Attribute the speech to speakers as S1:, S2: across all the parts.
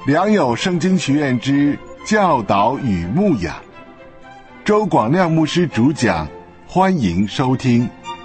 S1: 良友圣经学院之教导与牧养，周广亮牧师主讲，欢迎收听。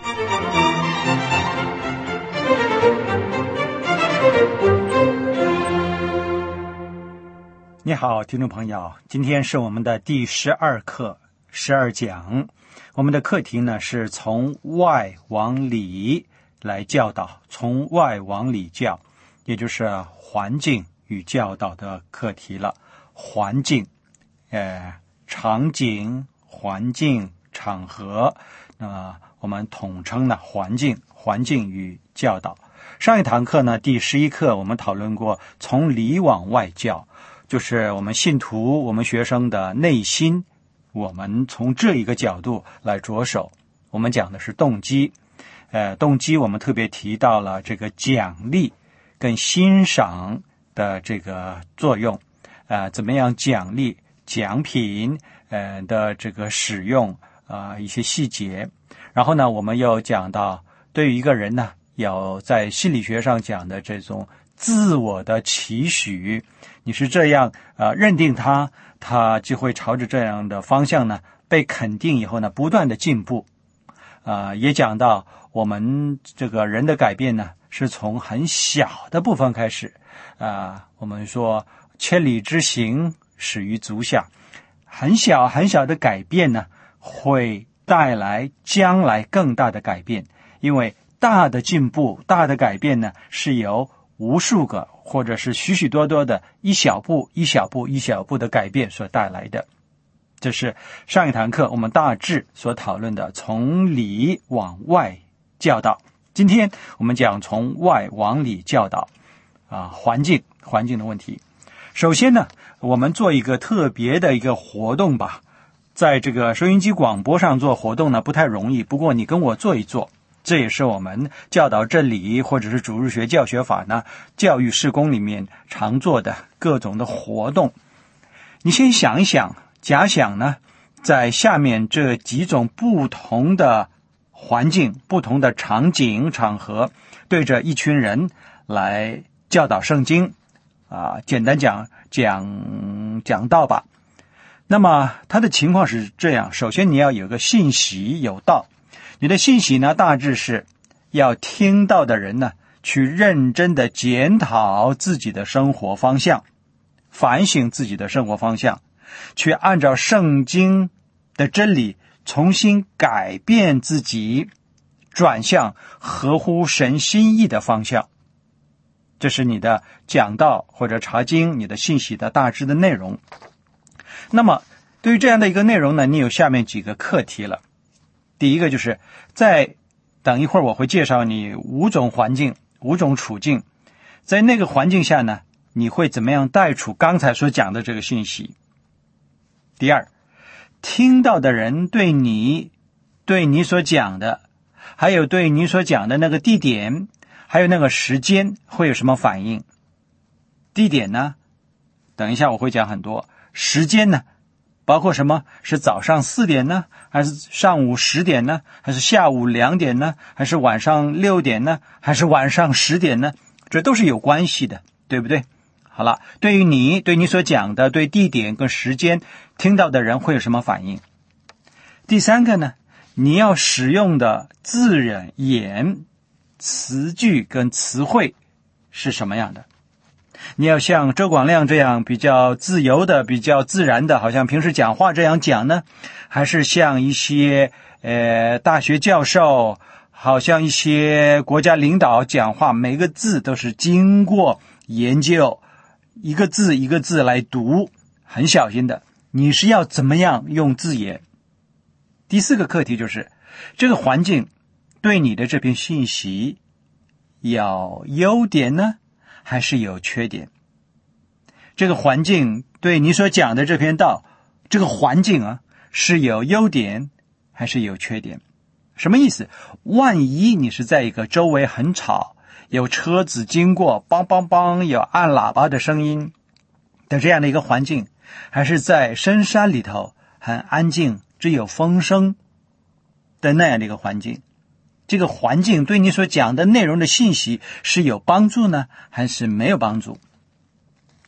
S2: 你好，听众朋友，今天是我们的第12课12讲，我们的课题呢是从外往里来教导，从外往里教，也就是环境与教导的课题了。环境，场景、环境、场合，我们统称呢环境与教导。上一堂课呢，第11课我们讨论过从里往外教，就是我们信徒、我们学生的内心，我们从这一个角度来着手。我们讲的是动机，动机我们特别提到了这个奖励跟欣赏的这个作用，怎么样奖励、奖品的这个使用一些细节。然后呢，我们又讲到对于一个人呢，要在心理学上讲的这种自我的期许，你是这样认定他就会朝着这样的方向呢被肯定以后呢不断的进步。也讲到我们这个人的改变呢是从很小的部分开始。我们说千里之行始于足下，很小很小的改变呢会带来将来更大的改变，因为大的进步、大的改变呢是由无数个或者是许许多多的一小步一小步一小步的改变所带来的。这是上一堂课我们大致所讨论的从里往外教导。今天我们讲从外往里教导环境的问题。首先呢，我们做一个特别的一个活动吧。在这个收音机广播上做活动呢不太容易，不过你跟我做一做，这也是我们教导真理或者是主日学教学法呢教育事工里面常做的各种的活动。你先想一想，假想呢在下面这几种不同的环境、不同的场景场合，对着一群人来教导圣经简单讲道吧。那么它的情况是这样，首先你要有个信息，有道。你的信息呢大致是要听到的人呢去认真的检讨自己的生活方向，反省自己的生活方向，去按照圣经的真理重新改变自己，转向合乎神心意的方向。这是你的讲道或者查经，你的信息的大致的内容。那么对于这样的一个内容呢，你有下面几个课题了。第一个就是等一会儿我会介绍你5种环境、5种处境，在那个环境下呢，你会怎么样带出刚才所讲的这个信息。第二，听到的人对你所讲的，还有对你所讲的那个地点，还有那个时间会有什么反应。地点呢，等一下我会讲很多。时间呢，包括什么？是早上4点呢，还是上午10点呢，还是下午2点呢，还是晚上6点呢，还是晚上10点呢？这都是有关系的，对不对？好了，对你所讲的，对地点跟时间，听到的人会有什么反应？第三个呢，你要使用的字眼、词句跟词汇是什么样的？你要像周广亮这样比较自由的、比较自然的，好像平时讲话这样讲呢？还是像一些大学教授，好像一些国家领导讲话，每个字都是经过研究，一个字一个字来读，很小心的。你是要怎么样用字眼？第四个课题就是这个环境对你的这篇信息有优点呢，还是有缺点？这个环境对你所讲的这篇道，这个环境是有优点还是有缺点？什么意思？万一你是在一个周围很吵，有车子经过，梆梆梆，有按喇叭的声音的这样的一个环境，还是在深山里头很安静，只有风声的那样的一个环境？这个环境对你所讲的内容的信息是有帮助呢，还是没有帮助？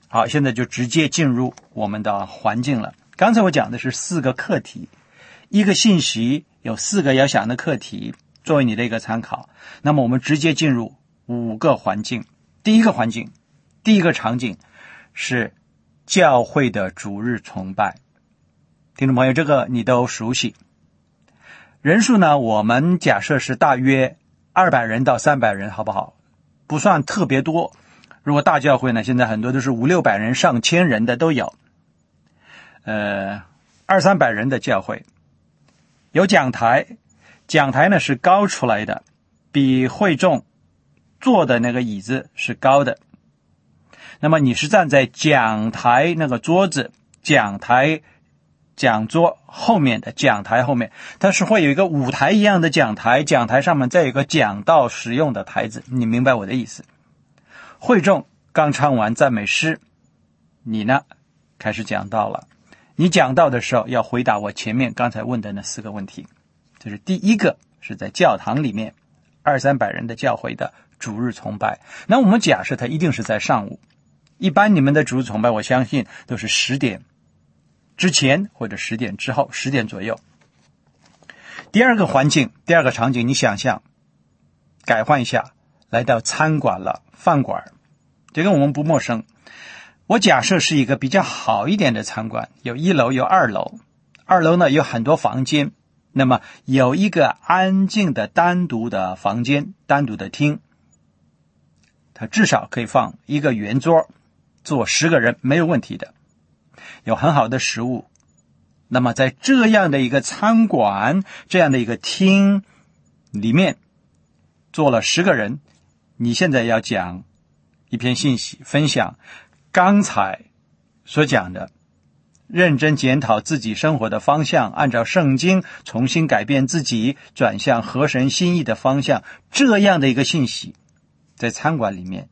S2: 好，现在就直接进入我们的环境了。刚才我讲的是4个课题，一个信息有4个要想的课题作为你的一个参考。那么我们直接进入5个环境。第一个环境，第一个场景是教会的主日崇拜。听众朋友，这个你都熟悉。人数呢，我们假设是大约200人到300人，好不好？不算特别多。如果大教会呢，现在很多都是500-600人、上千人的都有。200-300人的教会有讲台，讲台呢是高出来的，比会众坐的那个椅子是高的。那么你是站在讲台那个桌子，讲桌后面的讲台后面，它是会有一个舞台一样的讲台，讲台上面再有一个讲道使用的台子，你明白我的意思？会众刚唱完赞美诗，你呢开始讲道了。你讲道的时候要回答我前面刚才问的那4个问题。这是第一个，是在教堂里面200-300人的教会的主日崇拜。那我们假设它一定是在上午，一般你们的主日崇拜我相信都是10点之前或者10点之后，10点左右。第二个环境，第二个场景，你想象改换一下，来到餐馆了，饭馆。这个我们不陌生。我假设是一个比较好一点的餐馆，有1楼有2楼。2楼呢有很多房间，那么有一个安静的单独的房间，单独的厅，它至少可以放一个圆桌，坐10个人没有问题的，有很好的食物。那么在这样的一个餐馆，这样的一个厅里面坐了10个人，你现在要讲一篇信息，分享刚才所讲的，认真检讨自己生活的方向，按照圣经重新改变自己，转向合神心意的方向，这样的一个信息，在餐馆里面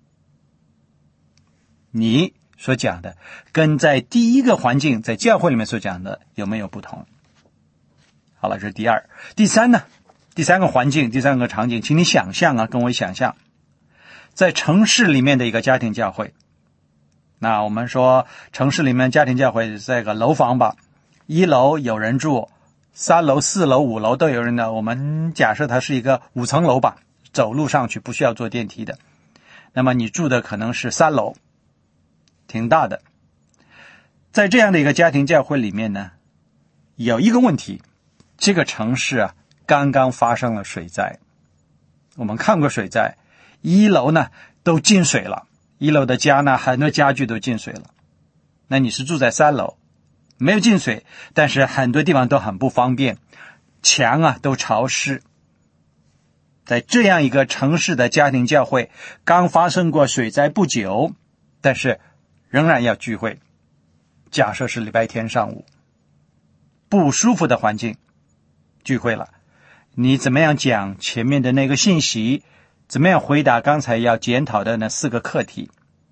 S2: 你所讲的跟在第一个环境在教会里面所讲的有没有不同？好了，这是第二。第三呢？第三个环境，第三个场景，请你想象啊，跟我想象在城市里面的一个家庭教会。那我们说城市里面家庭教会在一个楼房吧，1楼有人住，3楼、4楼、5楼都有人的。我们假设它是一个5层楼吧，走路上去不需要坐电梯的。那么你住的可能是3楼，挺大的。在这样的一个家庭教会里面呢，有一个问题，这个城市啊刚刚发生了水灾。我们看过水灾，1楼呢都进水了，1楼的家呢很多家具都进水了。那你是住在3楼，没有进水，但是很多地方都很不方便，墙啊都潮湿。在这样一个城市的家庭教会，刚发生过水灾不久，但是仍然要聚会。假设是礼拜天上午，不舒服的环境聚会了，你怎么样讲前面的那个信息？怎么样回答刚才要检讨的那4个课题？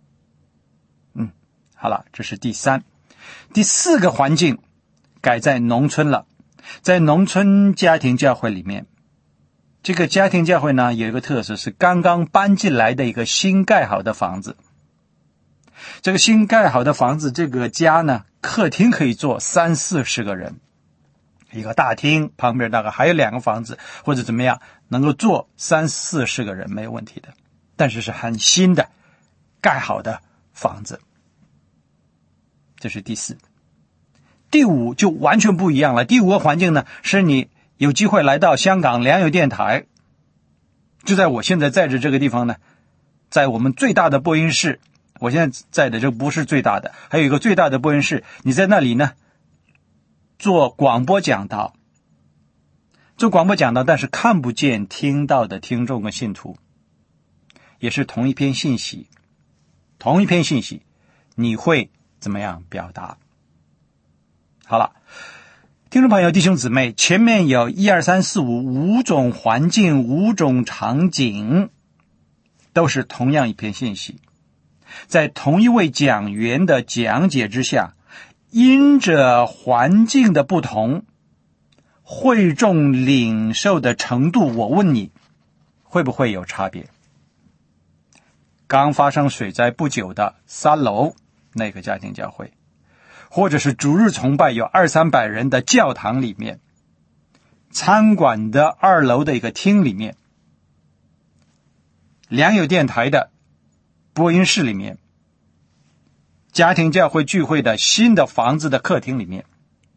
S2: 好了，这是第3。第4个环境改在农村了。在农村家庭教会里面，这个家庭教会呢有一个特色，是刚刚搬进来的一个新盖好的房子。这个新盖好的房子，这个家呢客厅可以坐30-40个人，一个大厅旁边大概还有2个房子或者怎么样，能够坐30-40个人没有问题的。但是是很新的盖好的房子。这是第4。第5就完全不一样了。第5个环境呢，是你有机会来到香港良友电台，就在我现在在这个地方呢，在我们最大的播音室，我现在在的这不是最大的，还有一个最大的播音室，你在那里呢做广播讲道，做广播讲道，但是看不见听到的听众跟信徒，也是同一篇信息，你会怎么样表达？好了，听众朋友弟兄姊妹，前面有1、2、3、4、5种环境，5种场景，都是同样一篇信息，在同一位讲员的讲解之下，因着环境的不同，会众领受的程度，我问你会不会有差别？刚发生水灾不久的3楼那个家庭教会，或者是主日崇拜有200-300人的教堂里面，餐馆的2楼的一个厅里面，良友电台的播音室里面，家庭教会聚会的新的房子的客厅里面，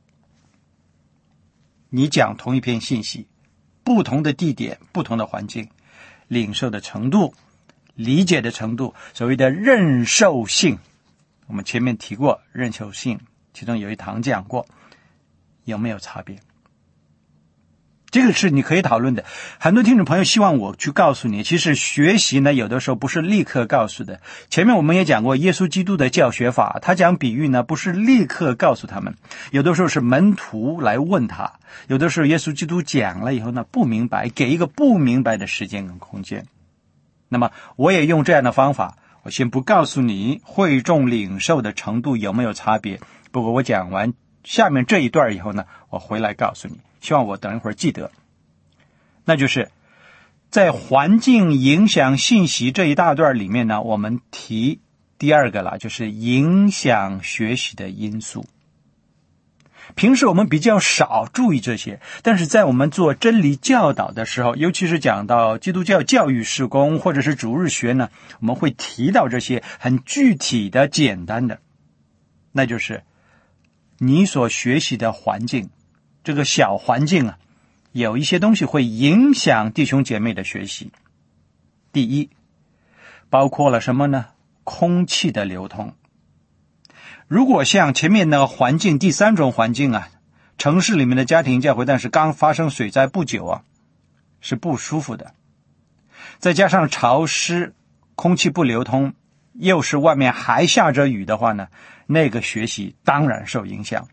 S2: 你讲同一篇信息，不同的地点，不同的环境，领受的程度，理解的程度，所谓的认受性，我们前面提过认受性，其中有一堂讲过，有没有差别？这个是你可以讨论的。很多听众朋友希望我去告诉你，其实学习呢，有的时候不是立刻告诉的。前面我们也讲过耶稣基督的教学法，他讲比喻呢，不是立刻告诉他们，有的时候是门徒来问他，有的时候耶稣基督讲了以后呢，不明白，给一个不明白的时间跟空间。那么我也用这样的方法，我先不告诉你会众领受的程度有没有差别，不过我讲完下面这一段以后呢，我回来告诉你，希望我等一会儿记得。那就是在环境影响信息这一大段里面呢，我们提第2个了，就是影响学习的因素。平时我们比较少注意这些，但是在我们做真理教导的时候，尤其是讲到基督教教育事工或者是主日学呢，我们会提到这些很具体的简单的，那就是你所学习的环境，这个小环境啊，有一些东西会影响弟兄姐妹的学习。第一，包括了什么呢？空气的流通。如果像前面那个环境，第3种环境啊，城市里面的家庭教会，但是刚发生水灾不久啊，是不舒服的。再加上潮湿，空气不流通，又是外面还下着雨的话呢，那个学习当然受影响。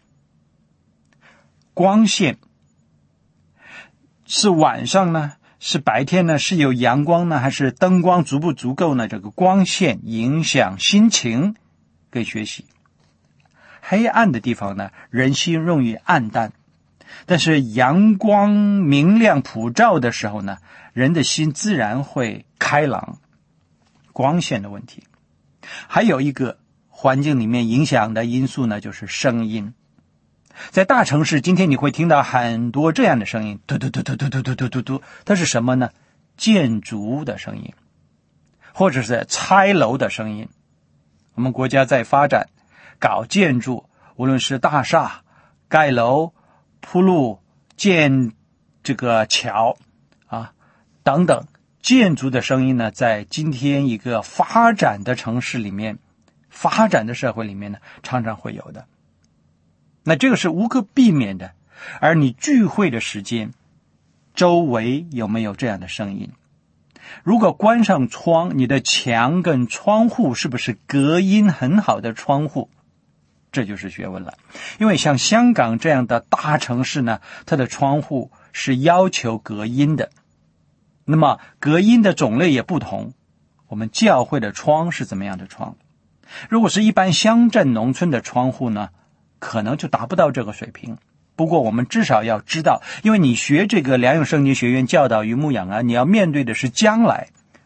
S2: 光线是晚上呢，是白天呢，是有阳光呢，还是灯光足不足够呢？这个光线影响心情跟学习。黑暗的地方呢，人心容易暗淡，但是阳光明亮普照的时候呢，人的心自然会开朗。光线的问题。还有一个环境里面影响的因素呢，就是声音。在大城市，今天你会听到很多这样的声音，嘟嘟嘟嘟嘟嘟嘟嘟嘟嘟，它是什么呢？建筑的声音，或者是拆楼的声音。我们国家在发展搞建筑，无论是大厦、盖楼、铺路、建这个桥啊等等，建筑的声音呢，在今天一个发展的城市里面，发展的社会里面呢，常常会有的。那这个是无可避免的。而你聚会的时间，周围有没有这样的声音？如果关上窗，你的墙跟窗户是不是隔音很好的窗户？这就是学问了。因为像香港这样的大城市呢，它的窗户是要求隔音的。那么隔音的种类也不同。我们教会的窗是怎么样的窗？如果是一般乡镇农村的窗户呢，可能就达不到这个水平。不过我们至少要知道，因为你学这个良友圣经学院教导与牧养啊，你要面对的是将来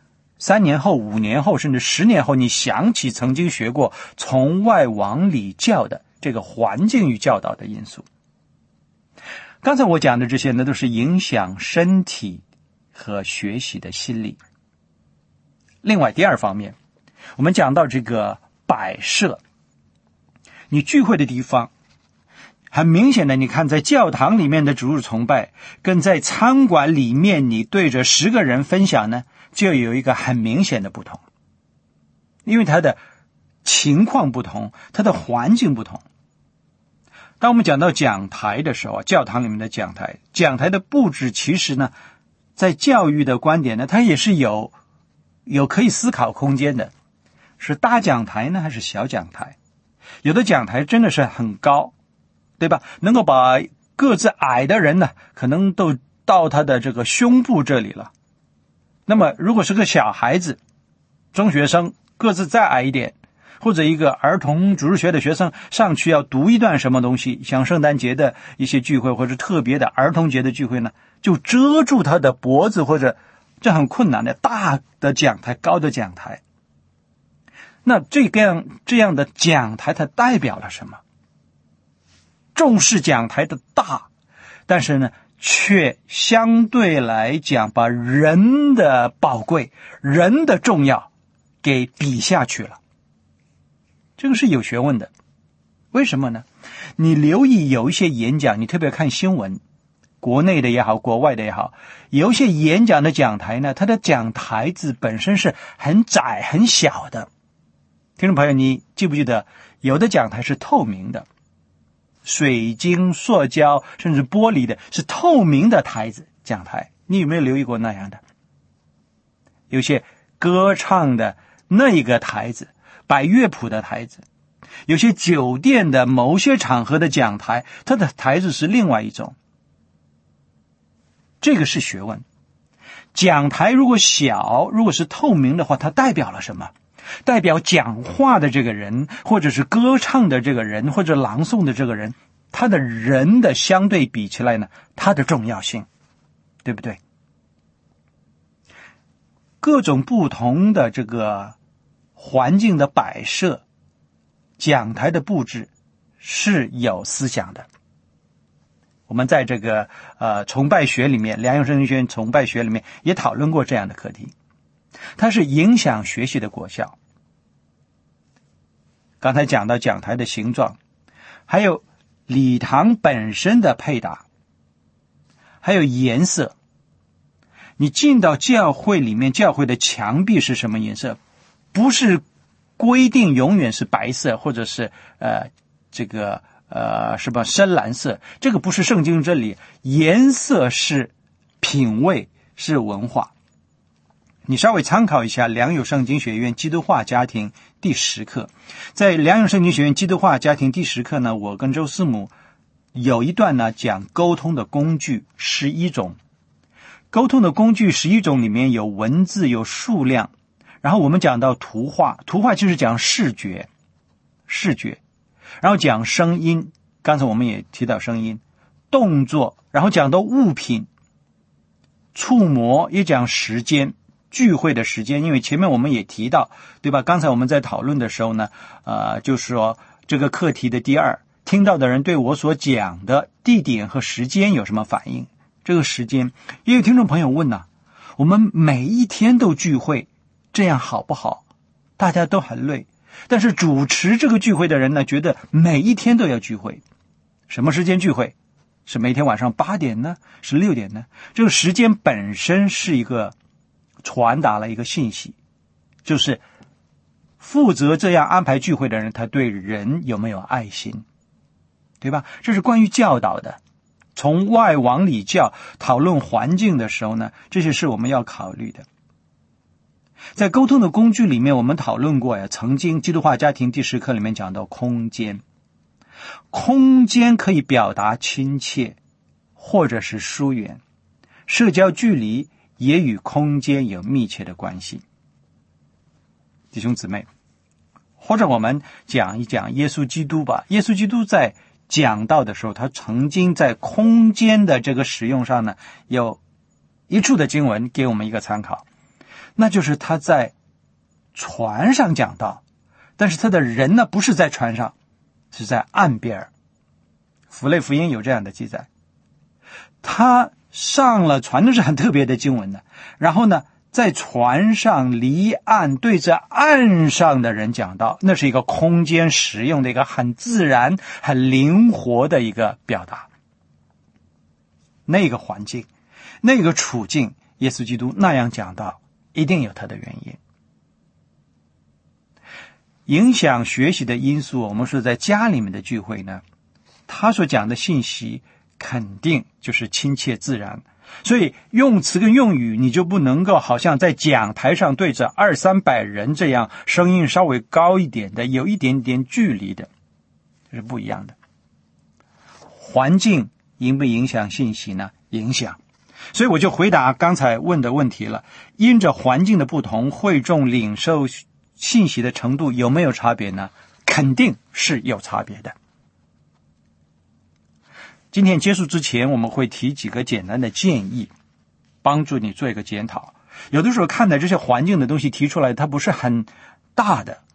S2: 3年后、5年后，甚至10年后，你想起曾经学过从外往里教的这个环境与教导的因素。刚才我讲的这些呢，都是影响身体和学习的心理。另外第2方面，我们讲到这个摆设，你聚会的地方，很明显的，你看在教堂里面的主日崇拜，跟在餐馆里面你对着10个人分享呢，就有一个很明显的不同。因为它的情况不同，它的环境不同。当我们讲到讲台的时候，教堂里面的讲台的布置，其实呢，在教育的观点呢，它也是有可以思考空间的。是大讲台呢，还是小讲台？有的讲台真的是很高，对吧？能够把个子矮的人呢，可能都到他的这个胸部这里了。那么如果是个小孩子，中学生，个子再矮一点，或者一个儿童主日学的学生上去要读一段什么东西，像圣诞节的一些聚会，或者特别的儿童节的聚会呢，就遮住他的脖子，或者这很困难的大的讲台，高的讲台。 那这样的讲台它代表了什么？重视讲台的大，但是呢却相对来讲把人的宝贵、人的重要给比下去了。这个是有学问的。为什么呢？你留意有一些演讲，你特别看新闻，国内的也好，国外的也好，有一些演讲的讲台呢，它的讲台子本身是很窄很小的。听众朋友，你记不记得有的讲台是透明的，水晶、塑胶甚至玻璃的，是透明的台子讲台，你有没有留意过那样的？有些歌唱的那一个台子，摆乐谱的台子，有些酒店的某些场合的讲台，它的台子是另外一种。这个是学问。讲台如果小，如果是透明的话，它代表了什么？代表讲话的这个人，或者是歌唱的这个人，或者朗诵的这个人，他的人的相对比起来呢，他的重要性，对不对？各种不同的这个环境的摆设，讲台的布置是有思想的。我们在这个崇拜学里面，良友圣经学院崇拜学里面也讨论过这样的课题，它是影响学习的果效。刚才讲到讲台的形状，还有礼堂本身的配搭，还有颜色。你进到教会里面，教会的墙壁是什么颜色？不是规定永远是白色，或者是什么深蓝色，这个不是圣经真理。颜色是品味，是文化。你稍微参考一下良友圣经学院基督化家庭第10课。在良友圣经学院基督化家庭第10课呢，我跟周思母有一段呢讲沟通的工具11种。沟通的工具11种里面有文字，有数量，然后我们讲到图画，图画就是讲视觉，然后讲声音，刚才我们也提到声音，动作，然后讲到物品，触摸，也讲时间，聚会的时间，因为前面我们也提到，对吧？刚才我们在讨论的时候呢，就是说这个课题的第2，听到的人对我所讲的地点和时间有什么反应？这个时间，也有听众朋友问我们每一天都聚会，这样好不好？大家都很累，但是主持这个聚会的人呢，觉得每一天都要聚会。什么时间聚会？是每天晚上8点呢？是6点呢？这个时间本身是一个传达了一个信息，就是负责这样安排聚会的人，他对人有没有爱心，对吧？这是关于教导的。从外往里教，讨论环境的时候呢，这些是我们要考虑的。在沟通的工具里面，我们讨论过曾经基督化家庭第10课里面讲到空间。空间可以表达亲切或者是疏远，社交距离也与空间有密切的关系。弟兄姊妹，或者我们讲一讲耶稣基督吧。耶稣基督在讲道的时候，他曾经在空间的这个使用上呢，有一处的经文给我们一个参考，那就是他在船上讲道，但是他的人呢不是在船上，是在岸边。符类福音有这样的记载，他上了船，那是很特别的经文的。然后呢，在船上离岸对着岸上的人讲道，那是一个空间使用的一个很自然很灵活的一个表达。那个环境，那个处境，耶稣基督那样讲道，一定有他的原因。影响学习的因素，我们说在家里面的聚会呢，他所讲的信息肯定就是亲切自然，所以用词跟用语你就不能够好像在讲台上对着200-300人这样声音稍微高一点的，有一点点距离的，这是不一样的。环境影不影响信息呢？影响。所以我就回答刚才问的问题了，因着环境的不同，会众领受信息的程度有没有差别呢？肯定是有差别的。今天结束之前，我们会提几个简单的建议，帮助你做一个检讨。有的时候看的这些环境的东西提出来，它不是很大的，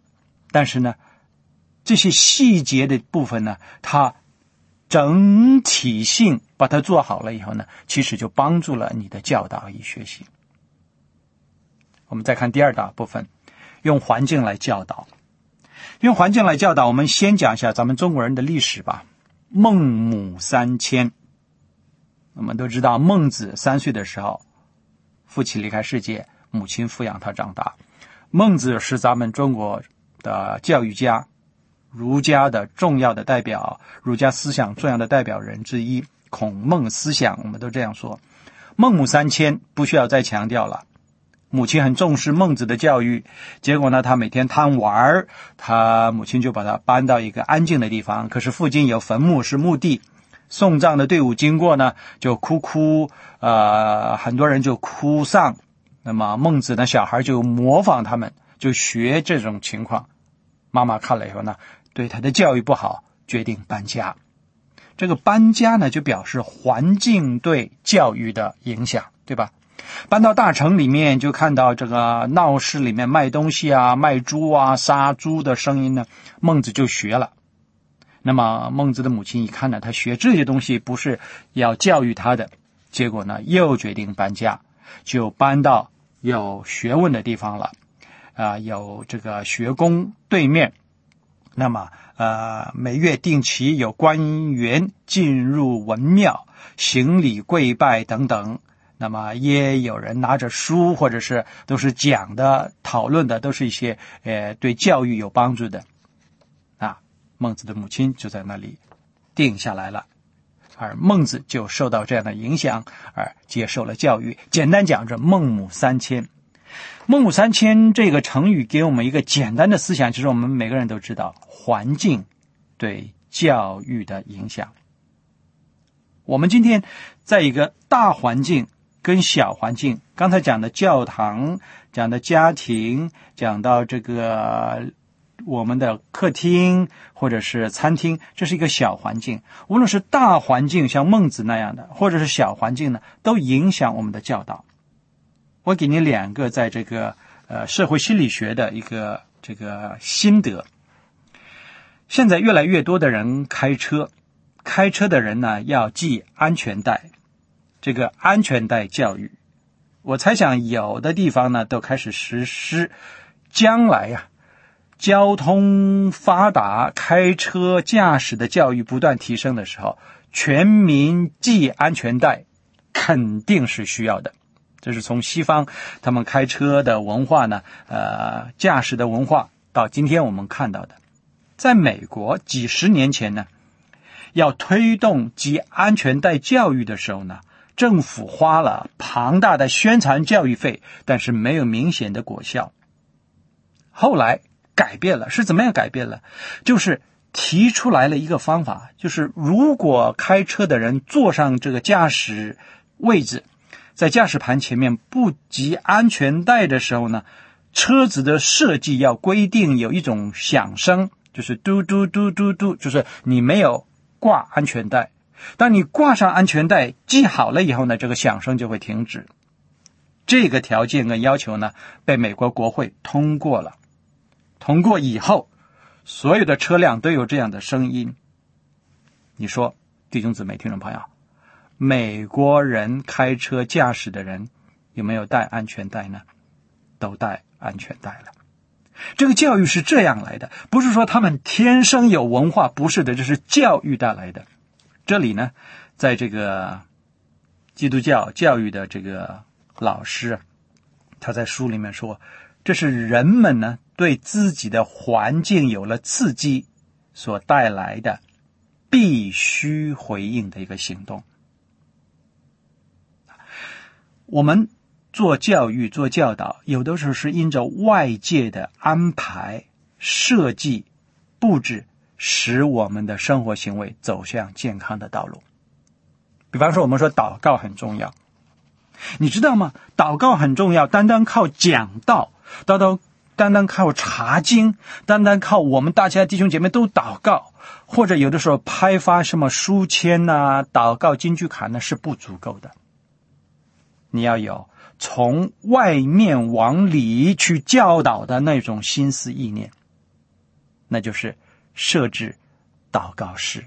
S2: 但是呢，这些细节的部分呢，它整体性把它做好了以后呢，其实就帮助了你的教导与学习。我们再看第二大部分，用环境来教导。用环境来教导，我们先讲一下咱们中国人的历史吧。孟母三迁，我们都知道孟子3岁的时候，父亲离开世界，母亲抚养他长大。孟子是咱们中国的教育家，儒家的重要的代表，儒家思想重要的代表人之一，孔孟思想我们都这样说。孟母三迁不需要再强调了，母亲很重视孟子的教育，结果呢，他每天贪玩，他母亲就把他搬到一个安静的地方，可是附近有坟墓是墓地，送葬的队伍经过呢，就哭，很多人就哭丧。那么孟子的小孩就模仿他们，就学这种情况。妈妈看了以后呢，对他的教育不好，决定搬家。这个搬家呢，就表示环境对教育的影响，对吧？搬到大城里面，就看到这个闹市里面卖东西啊、卖猪啊、杀猪的声音呢，孟子就学了。那么孟子的母亲一看呢，他学这些东西不是要教育他的，结果呢，又决定搬家，就搬到有学问的地方了。有这个学宫对面，那么每月定期有官员进入文庙行礼跪拜等等，那么也有人拿着书，或者是都是讲的讨论的，都是一些对教育有帮助的。孟子的母亲就在那里定下来了，而孟子就受到这样的影响而接受了教育。简单讲，这孟母三迁。孟母三迁这个成语给我们一个简单的思想，就是我们每个人都知道环境对教育的影响。我们今天在一个大环境跟小环境，刚才讲的教堂，讲的家庭，讲到这个我们的客厅或者是餐厅，这是一个小环境。无论是大环境像孟子那样的，或者是小环境呢，都影响我们的教导。我给你2个在这个社会心理学的一个这个心得。现在越来越多的人开车的人呢要系安全带，这个安全带教育，我猜想有的地方呢都开始实施。将来交通发达，开车驾驶的教育不断提升的时候，全民系安全带肯定是需要的。这是从西方他们开车的文化呢，驾驶的文化到今天我们看到的。在美国几十年前呢，要推动系安全带教育的时候呢，政府花了庞大的宣传教育费，但是没有明显的果效。后来改变了，是怎么样改变了？就是提出来了一个方法，就是如果开车的人坐上这个驾驶位置，在驾驶盘前面不系安全带的时候呢，车子的设计要规定有一种响声，就是嘟嘟嘟嘟嘟，就是你没有挂安全带。当你挂上安全带系好了以后呢，这个响声就会停止。这个条件跟要求呢，被美国国会通过了。通过以后，所有的车辆都有这样的声音。你说，弟兄姊妹、听众朋友，美国人开车驾驶的人有没有带安全带呢？都带安全带了。这个教育是这样来的，不是说他们天生有文化，不是的，这是教育带来的。这里呢，在这个基督教教育的这个老师，他在书里面说，这是人们呢对自己的环境有了刺激所带来的必须回应的一个行动。我们做教育做教导，有的时候是因着外界的安排设计布置，使我们的生活行为走向健康的道路。比方说我们说祷告很重要，你知道吗？祷告很重要，单单靠讲道，单单靠查经，单单靠我们大家弟兄姐妹都祷告，或者有的时候拍发什么书签啊、祷告金句卡呢，是不足够的。你要有从外面往里去教导的那种心思意念。 那就是设置祷告室。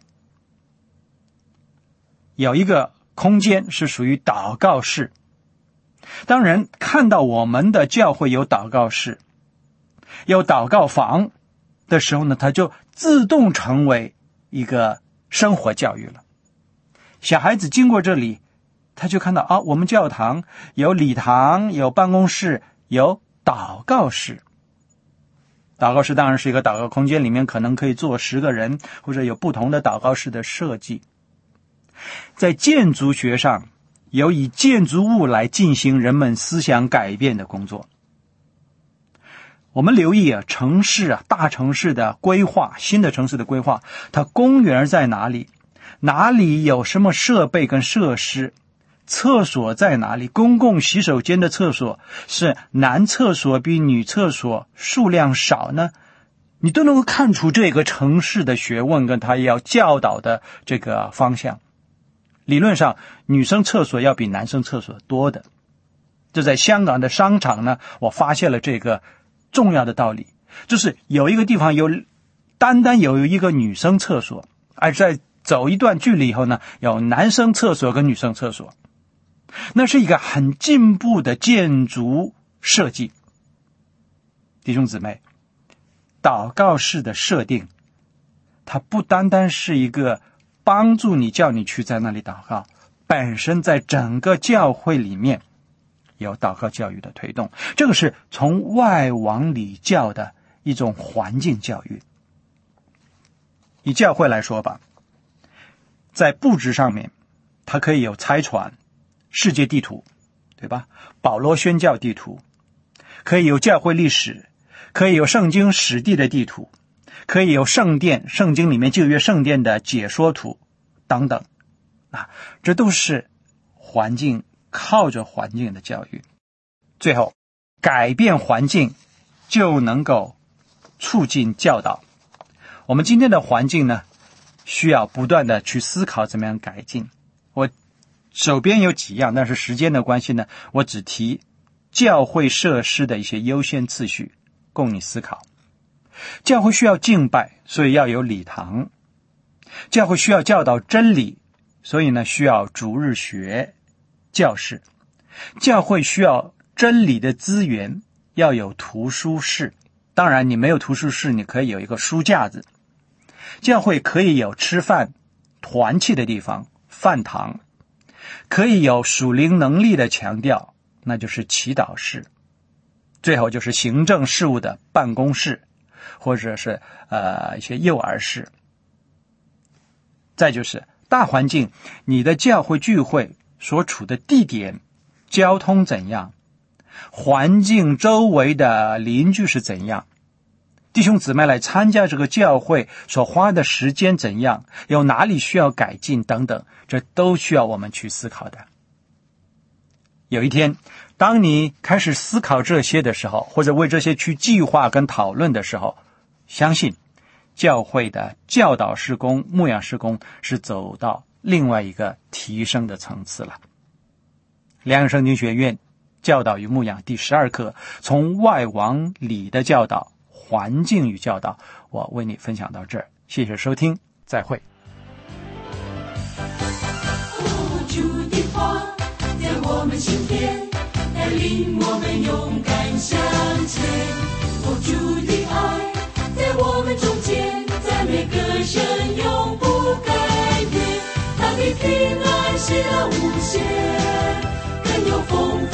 S2: 有一个空间是属于祷告室。当人看到我们的教会有祷告室、有祷告房的时候呢，它就自动成为一个生活教育了。小孩子经过这里，他就看到啊，我们教堂有礼堂、有办公室、有祷告室。祷告室当然是一个祷告空间，里面可能可以坐10个人，或者有不同的祷告室的设计。在建筑学上，有以建筑物来进行人们思想改变的工作。我们留意城市大城市的规划，新的城市的规划，它公园在哪里？哪里有什么设备跟设施？厕所在哪里？公共洗手间的厕所是男厕所比女厕所数量少呢？你都能够看出这个城市的学问跟他要教导的这个方向。理论上，女生厕所要比男生厕所多的。就在香港的商场呢，我发现了这个重要的道理，就是有一个地方单单有一个女生厕所，而在走一段距离以后呢，有男生厕所跟女生厕所。那是一个很进步的建筑设计。弟兄姊妹，祷告室的设定，它不单单是一个帮助你叫你去在那里祷告，本身在整个教会里面有祷告教育的推动，这个是从外往里教的一种环境教育。以教会来说吧，在布置上面，它可以有差传、世界地图，对吧？保罗宣教地图，可以有教会历史，可以有圣经史地的地图，可以有圣殿，圣经里面旧约圣殿的解说图等等。这都是环境，靠着环境的教育。最后，改变环境就能够促进教导。我们今天的环境呢，需要不断的去思考怎么样改进。我手边有几样，但是时间的关系呢，我只提教会设施的一些优先次序，供你思考。教会需要敬拜，所以要有礼堂。教会需要教导真理，所以呢，需要主日学教室。教会需要真理的资源，要有图书室。当然，你没有图书室，你可以有一个书架子。教会可以有吃饭团契的地方，饭堂。可以有属灵能力的强调，那就是祈祷室。最后就是行政事务的办公室，或者是一些幼儿室。再就是大环境，你的教会聚会所处的地点，交通怎样，环境周围的邻居是怎样，弟兄姊妹来参加这个教会所花的时间怎样，有哪里需要改进等等，这都需要我们去思考的。有一天，当你开始思考这些的时候，或者为这些去计划跟讨论的时候，相信教会的教导事工、牧养事工是走到另外一个提升的层次了。良友圣经学院教导与牧养第12课，从外往里的教导，环境与教导，我为你分享到这儿，谢谢收听，再会。
S3: 主的话在我们心田，带领我们勇敢向前。主的爱在我们中间，赞美歌声永不改变。他的平安是那无限，更有丰富